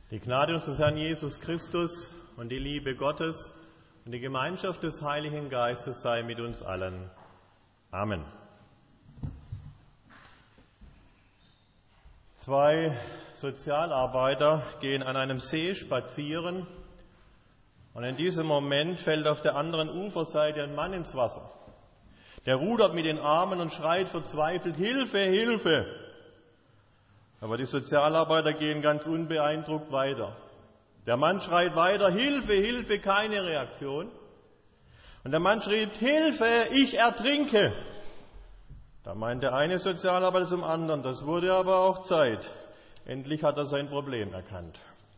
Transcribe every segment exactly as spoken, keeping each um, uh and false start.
Die Gnade unseres Herrn Jesus Christus und die Liebe Gottes und die Gemeinschaft des Heiligen Geistes sei mit uns allen. Amen. Zwei Sozialarbeiter gehen an einem See spazieren und in diesem Moment fällt auf der anderen Uferseite ein Mann ins Wasser. Der rudert mit den Armen und schreit verzweifelt: Hilfe, Hilfe! Aber die Sozialarbeiter gehen ganz unbeeindruckt weiter. Der Mann schreit weiter: Hilfe, Hilfe, keine Reaktion. Und der Mann schrieb: Hilfe, ich ertrinke. Da meint der eine Sozialarbeiter zum anderen: Das wurde aber auch Zeit. Endlich hat er sein Problem erkannt.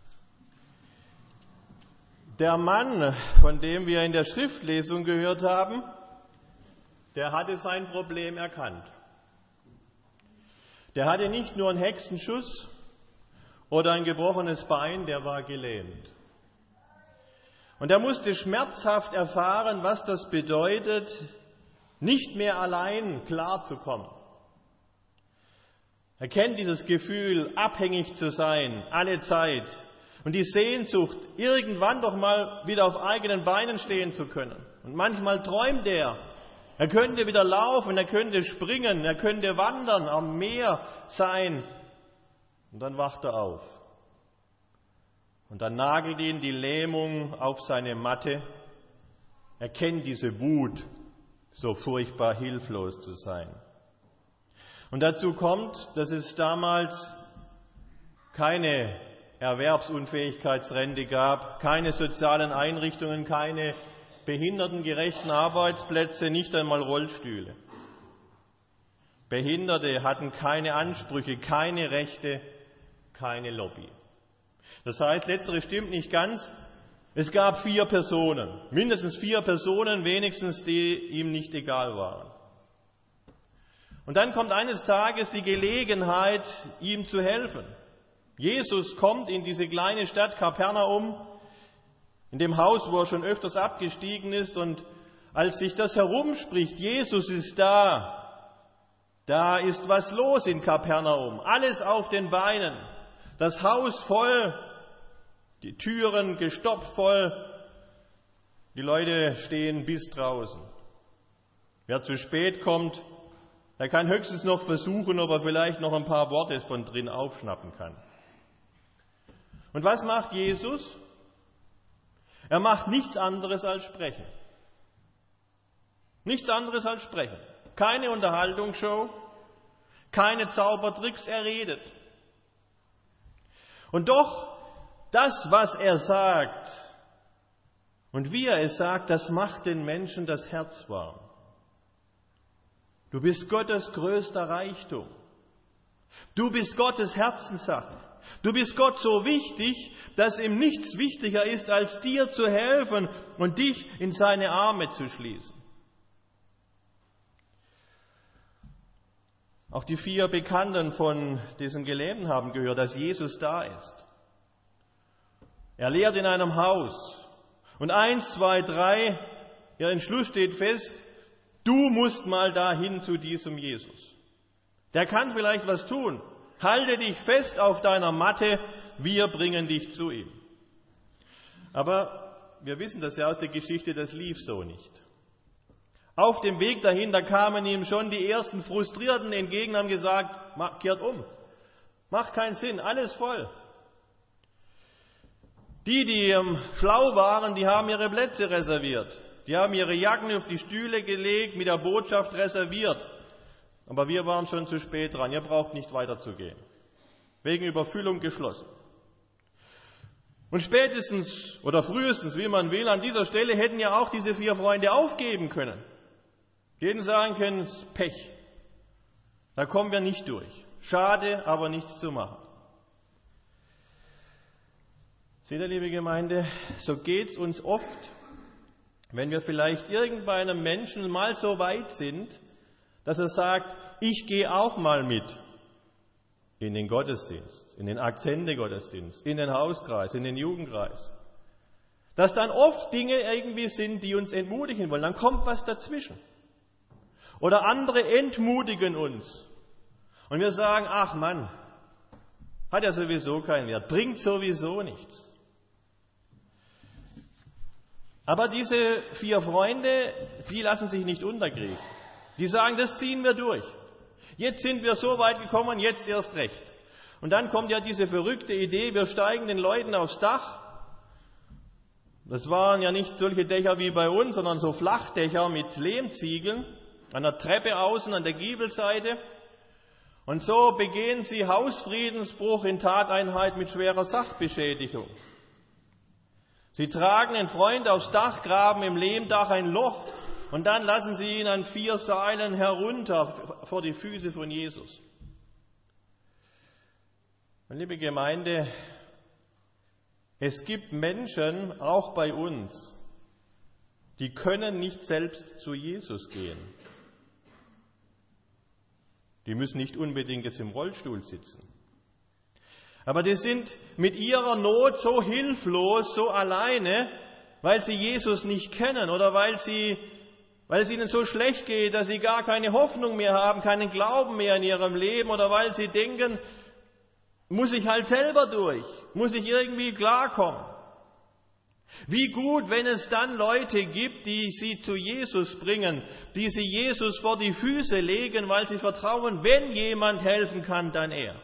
Der Mann, von dem wir in der Schriftlesung gehört haben, der hatte sein Problem erkannt. Der hatte nicht nur einen Hexenschuss oder ein gebrochenes Bein, der war gelähmt. Und er musste schmerzhaft erfahren, was das bedeutet, nicht mehr allein klarzukommen. Er kennt dieses Gefühl, abhängig zu sein, alle Zeit. Und die Sehnsucht, irgendwann doch mal wieder auf eigenen Beinen stehen zu können. Und manchmal träumt er, er könnte wieder laufen, er könnte springen, er könnte wandern, am Meer sein. Und dann wacht er auf. Und dann nagelt ihn die Lähmung auf seine Matte. Er kennt diese Wut, so furchtbar hilflos zu sein. Und dazu kommt, dass es damals keine Erwerbsunfähigkeitsrente gab, keine sozialen Einrichtungen, keine behindertengerechten Arbeitsplätze, nicht einmal Rollstühle. Behinderte hatten keine Ansprüche, keine Rechte, keine Lobby. Das heißt, letzteres stimmt nicht ganz. Es gab vier Personen, mindestens vier Personen wenigstens, die ihm nicht egal waren. Und dann kommt eines Tages die Gelegenheit, ihm zu helfen. Jesus kommt in diese kleine Stadt Kapernaum, in dem Haus, wo er schon öfters abgestiegen ist, und als sich das herumspricht, Jesus ist da, da ist was los in Kapernaum, alles auf den Beinen, das Haus voll, die Türen gestopft voll, die Leute stehen bis draußen. Wer zu spät kommt, der kann höchstens noch versuchen, ob er vielleicht noch ein paar Worte von drin aufschnappen kann. Und was macht Jesus? Er macht nichts anderes als sprechen. Nichts anderes als sprechen. Keine Unterhaltungsshow, keine Zaubertricks, er redet. Und doch, das, was er sagt und wie er es sagt, das macht den Menschen das Herz warm. Du bist Gottes größter Reichtum. Du bist Gottes Herzenssache. Du bist Gott so wichtig, dass ihm nichts wichtiger ist, als dir zu helfen und dich in seine Arme zu schließen. Auch die vier Bekannten von diesem Gelähmten haben gehört, dass Jesus da ist. Er lehrt in einem Haus. Und eins, zwei, drei, ihr Entschluss steht fest, du musst mal dahin zu diesem Jesus. Der kann vielleicht was tun. Halte dich fest auf deiner Matte, wir bringen dich zu ihm. Aber wir wissen das ja aus der Geschichte, das lief so nicht. Auf dem Weg dahin, da kamen ihm schon die ersten Frustrierten entgegen, haben gesagt, kehrt um, macht keinen Sinn, alles voll. Die, die ähm, schlau waren, die haben ihre Plätze reserviert. Die haben ihre Jacken auf die Stühle gelegt, mit der Botschaft reserviert. Aber wir waren schon zu spät dran. Ihr braucht nicht weiterzugehen. Wegen Überfüllung geschlossen. Und spätestens oder frühestens, wie man will, an dieser Stelle hätten ja auch diese vier Freunde aufgeben können. Jeden sagen können, es ist Pech. Da kommen wir nicht durch. Schade, aber nichts zu machen. Seht ihr, liebe Gemeinde, so geht es uns oft, wenn wir vielleicht irgend bei einem Menschen mal so weit sind, dass er sagt, ich gehe auch mal mit in den Gottesdienst, in den Akzente-Gottesdienst, in den Hauskreis, in den Jugendkreis. Dass dann oft Dinge irgendwie sind, die uns entmutigen wollen. Dann kommt was dazwischen. Oder andere entmutigen uns. Und wir sagen, ach Mann, Hat ja sowieso keinen Wert, bringt sowieso nichts. Aber diese vier Freunde, sie lassen sich nicht unterkriegen. Die sagen, das ziehen wir durch. Jetzt sind wir so weit gekommen, jetzt erst recht. Und dann kommt ja diese verrückte Idee, wir steigen den Leuten aufs Dach. Das waren ja nicht solche Dächer wie bei uns, sondern so Flachdächer mit Lehmziegeln, an der Treppe außen, an der Giebelseite. Und so begehen sie Hausfriedensbruch in Tateinheit mit schwerer Sachbeschädigung. Sie tragen den Freund aufs Dach, graben im Lehmdach ein Loch und dann lassen sie ihn an vier Seilen herunter vor die Füße von Jesus. Und liebe Gemeinde, es gibt Menschen, auch bei uns, die können nicht selbst zu Jesus gehen. Die müssen nicht unbedingt jetzt im Rollstuhl sitzen. Aber die sind mit ihrer Not so hilflos, so alleine, weil sie Jesus nicht kennen oder weil, sie, weil es ihnen so schlecht geht, dass sie gar keine Hoffnung mehr haben, keinen Glauben mehr in ihrem Leben oder weil sie denken, muss ich halt selber durch, muss ich irgendwie klarkommen. Wie gut, wenn es dann Leute gibt, die sie zu Jesus bringen, die sie Jesus vor die Füße legen, weil sie vertrauen, wenn jemand helfen kann, dann er.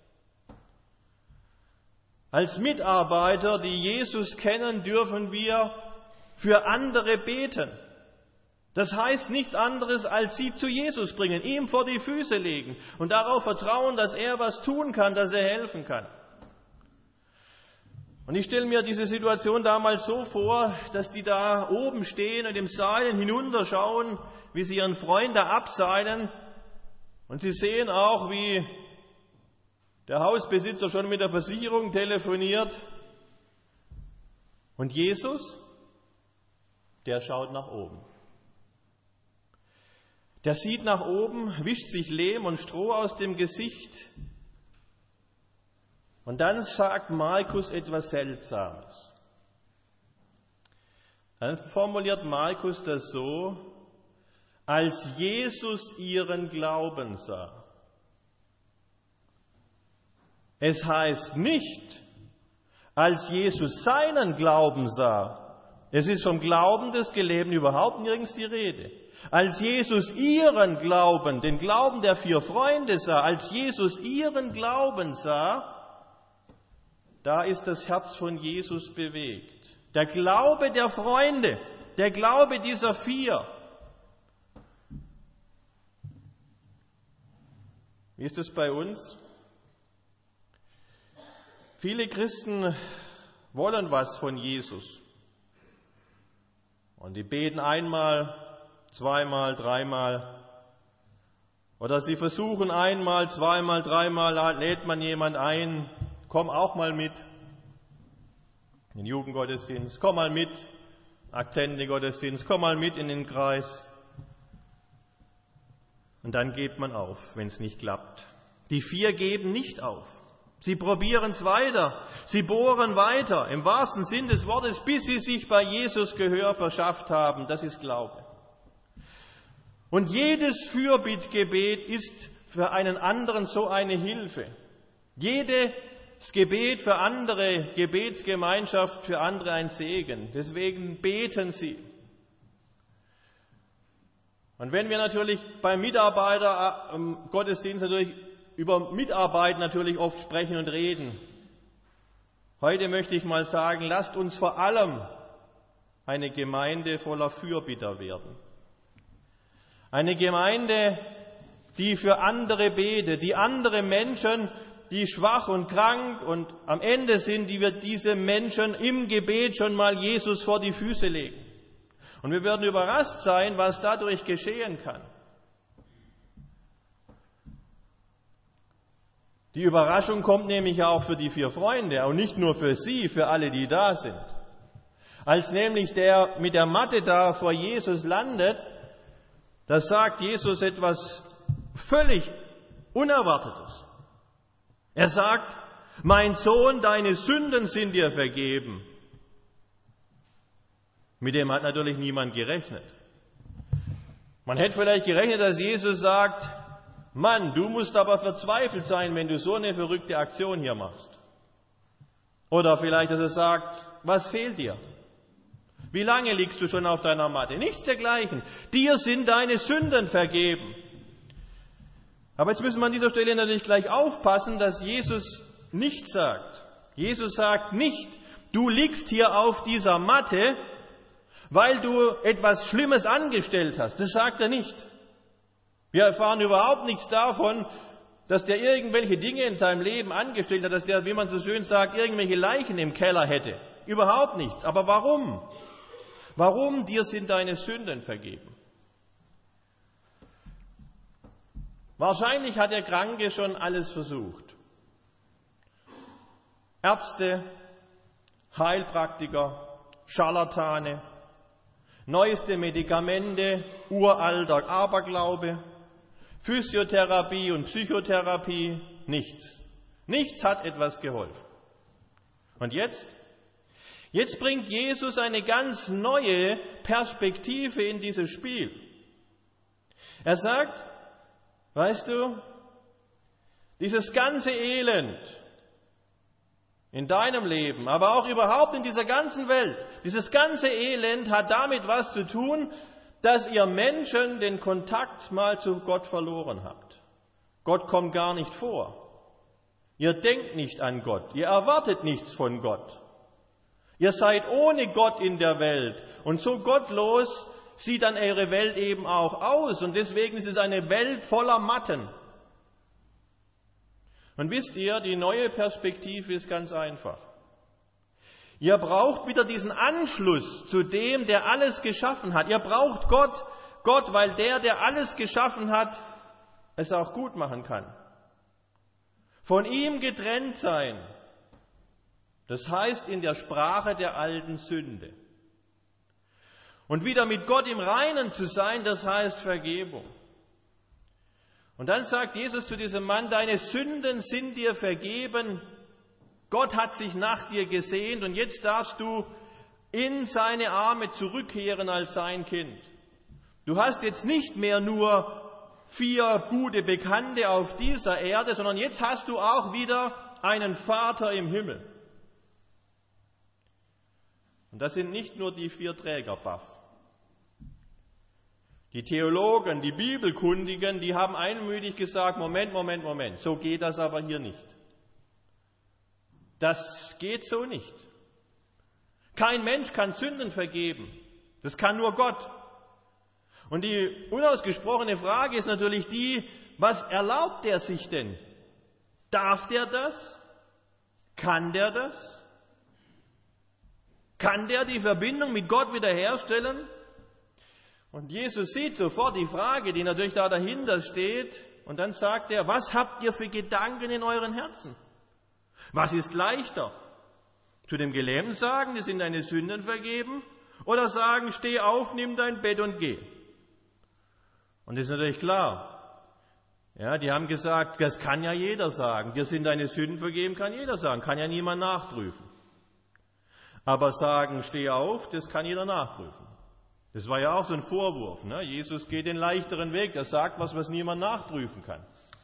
Als Mitarbeiter, die Jesus kennen, dürfen wir für andere beten. Das heißt nichts anderes, als sie zu Jesus bringen, ihm vor die Füße legen und darauf vertrauen, dass er was tun kann, dass er helfen kann. Und ich stelle mir diese Situation damals so vor, dass die da oben stehen und im Seilen hinunterschauen, wie sie ihren Freund da abseilen. Und sie sehen auch, wie der Hausbesitzer schon mit der Versicherung telefoniert. Und Jesus, der schaut nach oben. Der sieht nach oben, wischt sich Lehm und Stroh aus dem Gesicht. Und dann sagt Markus etwas Seltsames. Dann formuliert Markus das so, als Jesus ihren Glauben sah. Es heißt nicht, als Jesus seinen Glauben sah. Es ist vom Glauben des Gelebten überhaupt nirgends die Rede. Als Jesus ihren Glauben, den Glauben der vier Freunde sah, als Jesus ihren Glauben sah, da ist das Herz von Jesus bewegt. Der Glaube der Freunde, der Glaube dieser vier. Wie ist es bei uns? Viele Christen wollen was von Jesus. Und die beten einmal, zweimal, dreimal. Oder sie versuchen einmal, zweimal, dreimal, lädt man jemand ein, komm auch mal mit in den Jugendgottesdienst, komm mal mit, Akzente-Gottesdienst, komm mal mit in den Kreis. Und dann gibt man auf, wenn es nicht klappt. Die vier geben nicht auf. Sie probieren es weiter, sie bohren weiter, im wahrsten Sinn des Wortes, bis sie sich bei Jesus Gehör verschafft haben. Das ist Glaube. Und jedes Fürbittgebet ist für einen anderen so eine Hilfe. Jedes Gebet für andere, Gebetsgemeinschaft für andere ein Segen. Deswegen beten sie. Und wenn wir natürlich beim Mitarbeiter im Gottesdienst natürlich über Mitarbeit natürlich oft sprechen und reden. Heute möchte ich mal sagen, lasst uns vor allem eine Gemeinde voller Fürbitter werden. Eine Gemeinde, die für andere betet, die andere Menschen, die schwach und krank und am Ende sind, die wir diese Menschen im Gebet schon mal Jesus vor die Füße legen. Und wir werden überrascht sein, was dadurch geschehen kann. Die Überraschung kommt nämlich auch für die vier Freunde, und nicht nur für sie, für alle, die da sind. Als nämlich der mit der Matte da vor Jesus landet, da sagt Jesus etwas völlig Unerwartetes. Er sagt, mein Sohn, deine Sünden sind dir vergeben. Mit dem hat natürlich niemand gerechnet. Man hätte vielleicht gerechnet, dass Jesus sagt, Mann, du musst aber verzweifelt sein, wenn du so eine verrückte Aktion hier machst. Oder vielleicht, dass er sagt, was fehlt dir? Wie lange liegst du schon auf deiner Matte? Nichts dergleichen. Dir sind deine Sünden vergeben. Aber jetzt müssen wir an dieser Stelle natürlich gleich aufpassen, dass Jesus nicht sagt. Jesus sagt nicht, du liegst hier auf dieser Matte, weil du etwas Schlimmes angestellt hast. Das sagt er nicht. Wir erfahren überhaupt nichts davon, dass der irgendwelche Dinge in seinem Leben angestellt hat, dass der, wie man so schön sagt, irgendwelche Leichen im Keller hätte. Überhaupt nichts. Aber warum? Warum? Dir sind deine Sünden vergeben. Wahrscheinlich hat der Kranke schon alles versucht. Ärzte, Heilpraktiker, Scharlatane, neueste Medikamente, uralter Aberglaube, Physiotherapie und Psychotherapie, nichts. Nichts hat etwas geholfen. Und jetzt? Jetzt bringt Jesus eine ganz neue Perspektive in dieses Spiel. Er sagt, weißt du, dieses ganze Elend in deinem Leben, aber auch überhaupt in dieser ganzen Welt, dieses ganze Elend hat damit was zu tun, dass ihr Menschen den Kontakt mal zu Gott verloren habt. Gott kommt gar nicht vor. Ihr denkt nicht an Gott. Ihr erwartet nichts von Gott. Ihr seid ohne Gott in der Welt. Und so gottlos sieht dann eure Welt eben auch aus. Und deswegen ist es eine Welt voller Matten. Und wisst ihr, die neue Perspektive ist ganz einfach. Ihr braucht wieder diesen Anschluss zu dem, der alles geschaffen hat. Ihr braucht Gott, Gott, weil der, der alles geschaffen hat, es auch gut machen kann. Von ihm getrennt sein, das heißt in der Sprache der alten Sünde. Und wieder mit Gott im Reinen zu sein, das heißt Vergebung. Und dann sagt Jesus zu diesem Mann, deine Sünden sind dir vergeben. Gott hat sich nach dir gesehnt und jetzt darfst du in seine Arme zurückkehren als sein Kind. Du hast jetzt nicht mehr nur vier gute Bekannte auf dieser Erde, sondern jetzt hast du auch wieder einen Vater im Himmel. Und das sind nicht nur die vier Träger-Baff. Die Theologen, die Bibelkundigen, die haben einmütig gesagt, Moment, Moment, Moment, so geht das aber hier nicht. Das geht so nicht. Kein Mensch kann Sünden vergeben. Das kann nur Gott. Und die unausgesprochene Frage ist natürlich die, was erlaubt er sich denn? Darf der das? Kann der das? Kann der die Verbindung mit Gott wiederherstellen? Und Jesus sieht sofort die Frage, die natürlich da dahinter steht, und dann sagt er, was habt ihr für Gedanken in euren Herzen? Was ist leichter? Zu dem Gelähmten sagen, dir sind deine Sünden vergeben, oder sagen, steh auf, nimm dein Bett und geh. Und das ist natürlich klar. Ja, die haben gesagt, das kann ja jeder sagen. Dir sind deine Sünden vergeben, kann jeder sagen. Kann ja niemand nachprüfen. Aber sagen, steh auf, das kann jeder nachprüfen. Das war ja auch so ein Vorwurf. Ne? Jesus geht den leichteren Weg. Er sagt was, was niemand nachprüfen kann.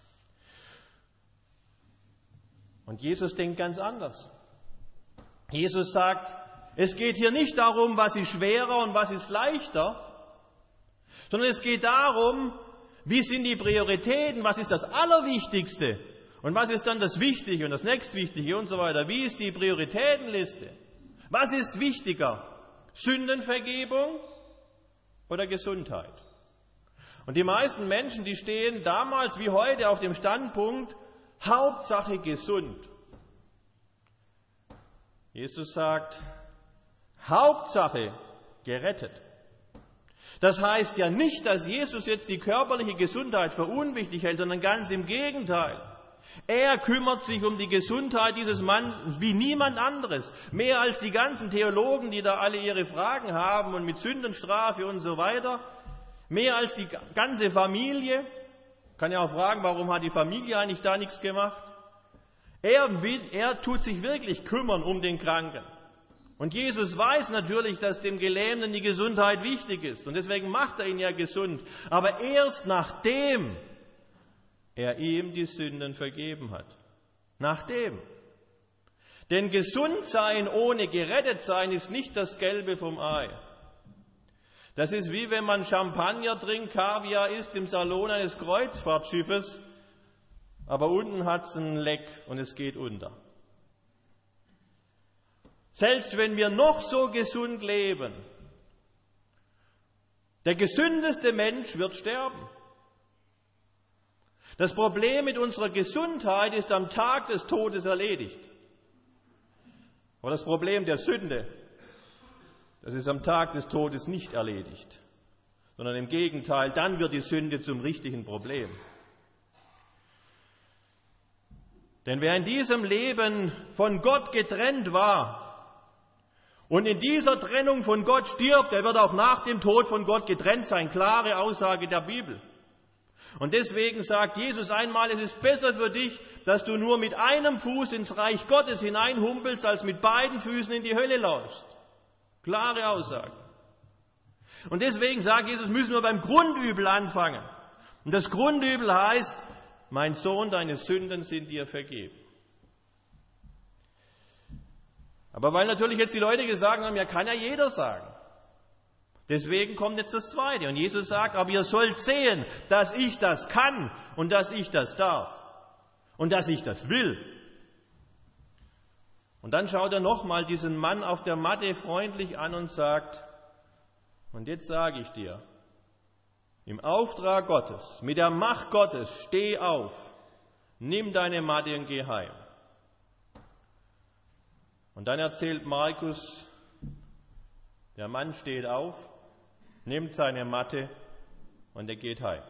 Und Jesus denkt ganz anders. Jesus sagt, es geht hier nicht darum, was ist schwerer und was ist leichter, sondern es geht darum, wie sind die Prioritäten, was ist das Allerwichtigste und was ist dann das Wichtige und das Nächstwichtige und so weiter. Wie ist die Prioritätenliste? Was ist wichtiger? Sündenvergebung oder Gesundheit? Und die meisten Menschen, die stehen damals wie heute auf dem Standpunkt, Hauptsache gesund. Jesus sagt, Hauptsache gerettet. Das heißt ja nicht, dass Jesus jetzt die körperliche Gesundheit für unwichtig hält, sondern ganz im Gegenteil. Er kümmert sich um die Gesundheit dieses Mannes wie niemand anderes. Mehr als die ganzen Theologen, die da alle ihre Fragen haben und mit Sündenstrafe und so weiter. Mehr als die ganze Familie. Kann ja auch fragen, warum hat die Familie eigentlich da nichts gemacht? Er, will, er tut sich wirklich kümmern um den Kranken. Und Jesus weiß natürlich, dass dem Gelähmten die Gesundheit wichtig ist. Und deswegen macht er ihn ja gesund. Aber erst nachdem er ihm die Sünden vergeben hat. Nachdem. Denn gesund sein ohne gerettet sein ist nicht das Gelbe vom Ei. Das ist wie wenn man Champagner trinkt, Kaviar isst im Salon eines Kreuzfahrtschiffes, aber unten hat es ein Leck und es geht unter. Selbst wenn wir noch so gesund leben, der gesündeste Mensch wird sterben. Das Problem mit unserer Gesundheit ist am Tag des Todes erledigt. Aber das Problem der Sünde, das ist am Tag des Todes nicht erledigt, sondern im Gegenteil, dann wird die Sünde zum richtigen Problem. Denn wer in diesem Leben von Gott getrennt war und in dieser Trennung von Gott stirbt, der wird auch nach dem Tod von Gott getrennt sein. Klare Aussage der Bibel. Und deswegen sagt Jesus einmal, es ist besser für dich, dass du nur mit einem Fuß ins Reich Gottes hineinhumpelst, als mit beiden Füßen in die Hölle läufst. Klare Aussage. Und deswegen sagt Jesus, müssen wir beim Grundübel anfangen. Und das Grundübel heißt, mein Sohn, deine Sünden sind dir vergeben. Aber weil natürlich jetzt die Leute gesagt haben, ja, kann ja jeder sagen. Deswegen kommt jetzt das Zweite. Und Jesus sagt, aber ihr sollt sehen, dass ich das kann und dass ich das darf und dass ich das will. Und dann schaut er nochmal diesen Mann auf der Matte freundlich an und sagt, und jetzt sage ich dir, im Auftrag Gottes, mit der Macht Gottes, steh auf, nimm deine Matte und geh heim. Und dann erzählt Markus, der Mann steht auf, nimmt seine Matte und er geht heim.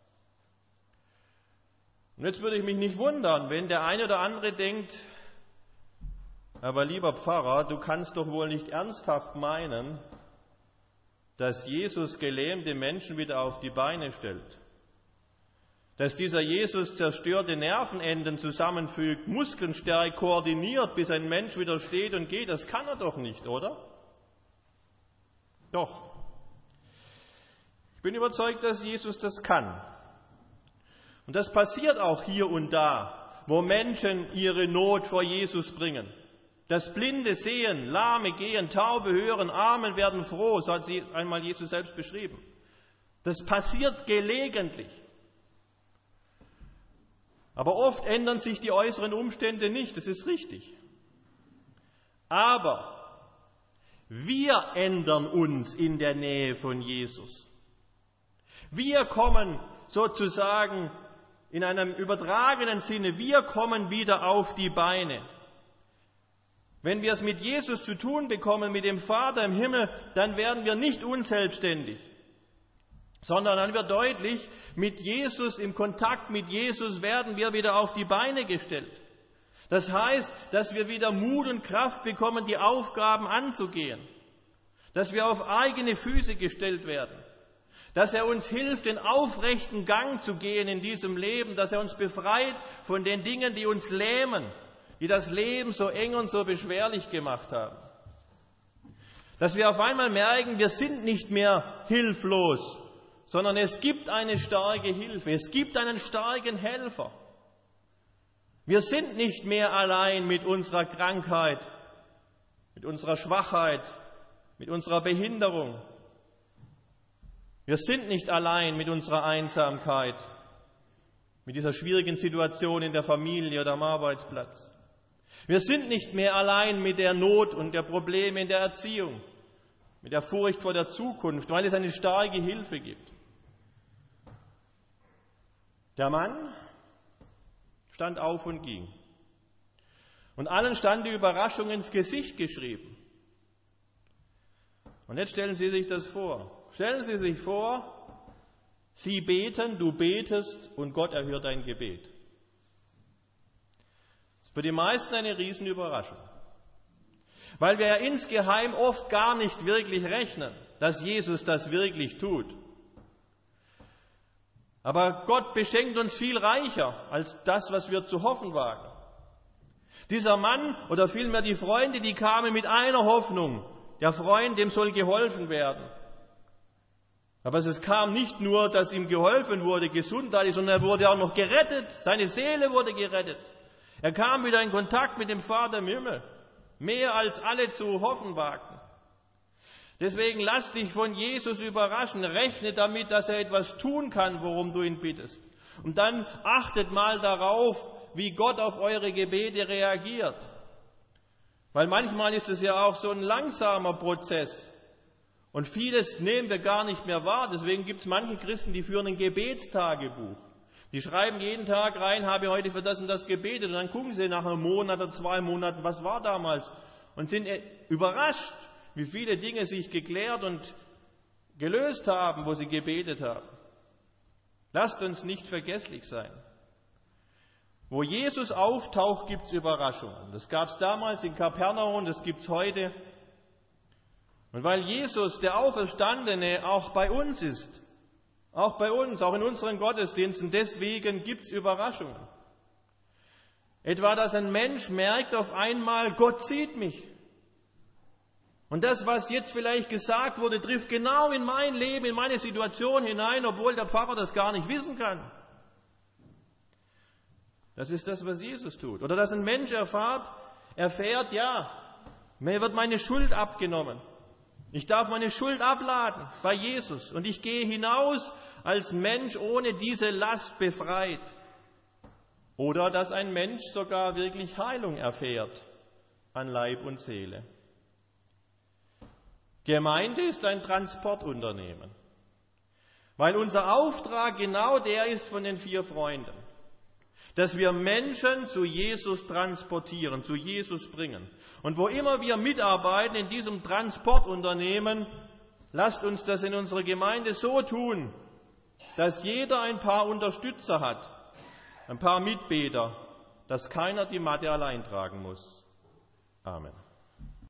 Und jetzt würde ich mich nicht wundern, wenn der eine oder andere denkt, aber lieber Pfarrer, du kannst doch wohl nicht ernsthaft meinen, dass Jesus gelähmte Menschen wieder auf die Beine stellt. Dass dieser Jesus zerstörte Nervenenden zusammenfügt, Muskeln stärkt, koordiniert, bis ein Mensch wieder steht und geht. Das kann er doch nicht, oder? Doch. Ich bin überzeugt, dass Jesus das kann. Und das passiert auch hier und da, wo Menschen ihre Not vor Jesus bringen. Dass Blinde sehen, Lahme gehen, Taube hören, Armen werden froh, so hat sie einmal Jesus selbst beschrieben. Das passiert gelegentlich. Aber oft ändern sich die äußeren Umstände nicht, das ist richtig. Aber wir ändern uns in der Nähe von Jesus. Wir kommen sozusagen in einem übertragenen Sinne, wir kommen wieder auf die Beine. Wenn wir es mit Jesus zu tun bekommen, mit dem Vater im Himmel, dann werden wir nicht unselbstständig, sondern dann wird deutlich, mit Jesus, im Kontakt mit Jesus werden wir wieder auf die Beine gestellt. Das heißt, dass wir wieder Mut und Kraft bekommen, die Aufgaben anzugehen, dass wir auf eigene Füße gestellt werden, dass er uns hilft, den aufrechten Gang zu gehen in diesem Leben, dass er uns befreit von den Dingen, die uns lähmen, die das Leben so eng und so beschwerlich gemacht haben. Dass wir auf einmal merken, wir sind nicht mehr hilflos, sondern es gibt eine starke Hilfe, es gibt einen starken Helfer. Wir sind nicht mehr allein mit unserer Krankheit, mit unserer Schwachheit, mit unserer Behinderung. Wir sind nicht allein mit unserer Einsamkeit, mit dieser schwierigen Situation in der Familie oder am Arbeitsplatz. Wir sind nicht mehr allein mit der Not und der Probleme in der Erziehung, mit der Furcht vor der Zukunft, weil es eine starke Hilfe gibt. Der Mann stand auf und ging. Und allen stand die Überraschung ins Gesicht geschrieben. Und jetzt stellen Sie sich das vor. Stellen Sie sich vor, Sie beten, du betest und Gott erhört dein Gebet. Das ist für die meisten eine Riesenüberraschung. Weil wir ja insgeheim oft gar nicht wirklich rechnen, dass Jesus das wirklich tut. Aber Gott beschenkt uns viel reicher als das, was wir zu hoffen wagen. Dieser Mann oder vielmehr die Freunde, die kamen mit einer Hoffnung. Der Freund, dem soll geholfen werden. Aber es kam nicht nur, dass ihm geholfen wurde, gesundheitlich, sondern er wurde auch noch gerettet. Seine Seele wurde gerettet. Er kam wieder in Kontakt mit dem Vater im Himmel. Mehr als alle zu hoffen wagten. Deswegen lass dich von Jesus überraschen. Rechne damit, dass er etwas tun kann, worum du ihn bittest. Und dann achtet mal darauf, wie Gott auf eure Gebete reagiert. Weil manchmal ist es ja auch so ein langsamer Prozess. Und vieles nehmen wir gar nicht mehr wahr. Deswegen gibt es manche Christen, die führen ein Gebetstagebuch. Die schreiben jeden Tag rein, habe heute für das und das gebetet. Und dann gucken sie nach einem Monat oder zwei Monaten, was war damals. Und sind überrascht, wie viele Dinge sich geklärt und gelöst haben, wo sie gebetet haben. Lasst uns nicht vergesslich sein. Wo Jesus auftaucht, gibt es Überraschungen. Das gab es damals in Kapernaum, das gibt es heute. Und weil Jesus, der Auferstandene, auch bei uns ist, auch bei uns, auch in unseren Gottesdiensten, deswegen gibt es Überraschungen. Etwa, dass ein Mensch merkt auf einmal, Gott sieht mich. Und das, was jetzt vielleicht gesagt wurde, trifft genau in mein Leben, in meine Situation hinein, obwohl der Pfarrer das gar nicht wissen kann. Das ist das, was Jesus tut. Oder dass ein Mensch erfährt, erfährt, ja, mir wird meine Schuld abgenommen. Ich darf meine Schuld abladen bei Jesus und ich gehe hinaus als Mensch ohne diese Last befreit. Oder dass ein Mensch sogar wirklich Heilung erfährt an Leib und Seele. Gemeinde ist ein Transportunternehmen, weil unser Auftrag genau der ist von den vier Freunden, dass wir Menschen zu Jesus transportieren, zu Jesus bringen. Und wo immer wir mitarbeiten in diesem Transportunternehmen, lasst uns das in unserer Gemeinde so tun, dass jeder ein paar Unterstützer hat, ein paar Mitbeter, dass keiner die Matte allein tragen muss. Amen.